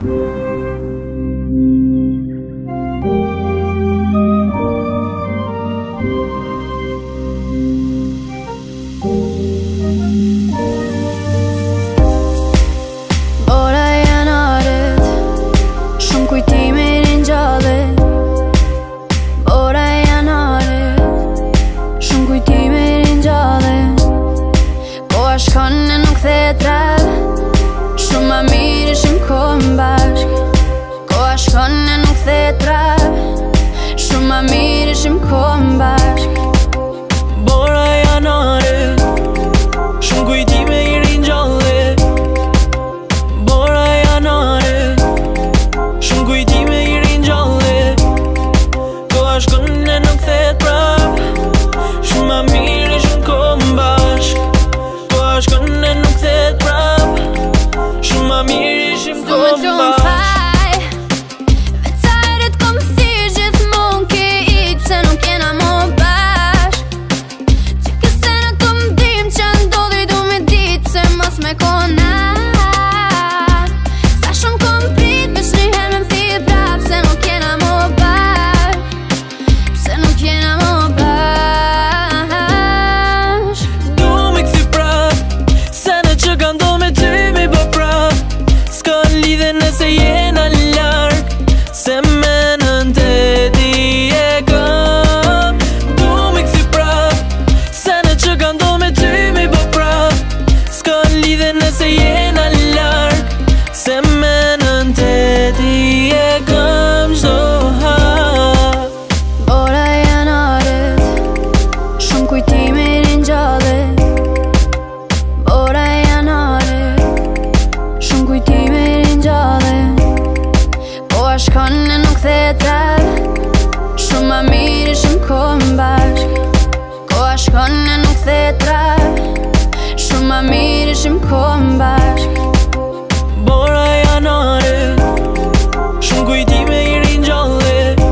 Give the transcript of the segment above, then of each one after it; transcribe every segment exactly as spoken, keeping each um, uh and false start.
Ora janarit, shumë kujtime i rinjallit. Ora janarit, shumë kujtime i rinjallit. Koha shkon e nuk thet rreth, shumë ma mirë ishim kohën bashk. Koha shkon e nuk thet rreth, shumë ma mirë ishim kohën bashk. Bora janarit, shumë kujtime i rinjallit. Bora janarit, shumë kujtime i rinjallit. Koha shkon e nuk thet prap, shumë ma mirë ishim kohën bashk. Koha shkon e nuk thet prap, shumë ma mirë ishim kohën bashk. Nëse jena larg, se menën të ti e kam. Du mi kthi prap, se në që ka ndo me ty mi bë prap. S'ka lidhe nëse jena larg, se menën të ti e kam çdo hap. Ora janarit, shumë kujtime i rinjallit. Ora janarit, shumë kujtime i rinjallit. Koha shkon e nuk thet rreth, shumë ma mirë ishim kohën bashk. Koha shkon e nuk thet rreth, shumë ma mirë ishim kohën bashk. Bora janarit, shumë kujtime i rinjallit.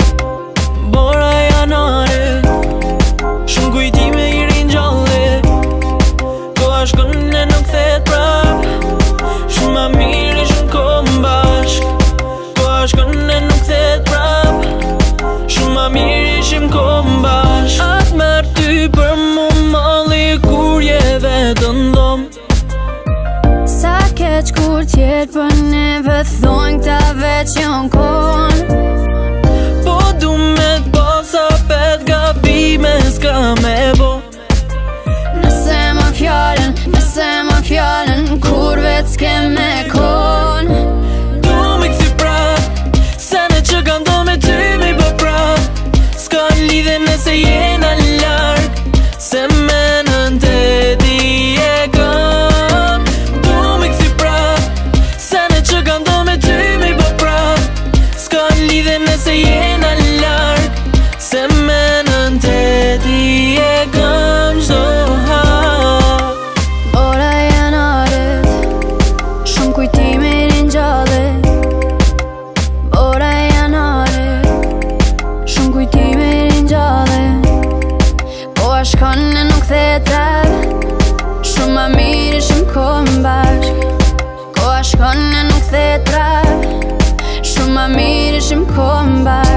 Bora janarit, shumë kujtime i rinjallit. Koha shkon e nuk thet prap, shumë ma mirë ishim kohën bashk. Koha shkon e nuk thet prap, shumë ma mirë ishim kohën bashk. Atë merë ty për mu malli kur je vetën dom. Sa keq kur tjetë për neve thojnë këta veç jon kon. Po du me t'bo sa pet gabime s'ka me bo. Nëse më fjallën, nëse më fjallën, kur vetë s'ke me kon. Du mi kthi prap, se në që ka ndo me ty mi bë prap. S'ka lidhe nëse jena larg, se menën të ti e kam. Du mi kthi prap, se në që ka ndo me ty mi bë prap. S'ka lidhe nëse jena larg, se menën të ti e kam çdo hap. Ora janarit, shumë kujtime i rinjallit. Ora janarit, shumë kujtime i rinjallit. Koha shkon e nuk thet rreth, shumë ma mirë ishim kohën bashk. Koha shkon e nuk thet rreth, shumë ma mirë ishim kohën bashk.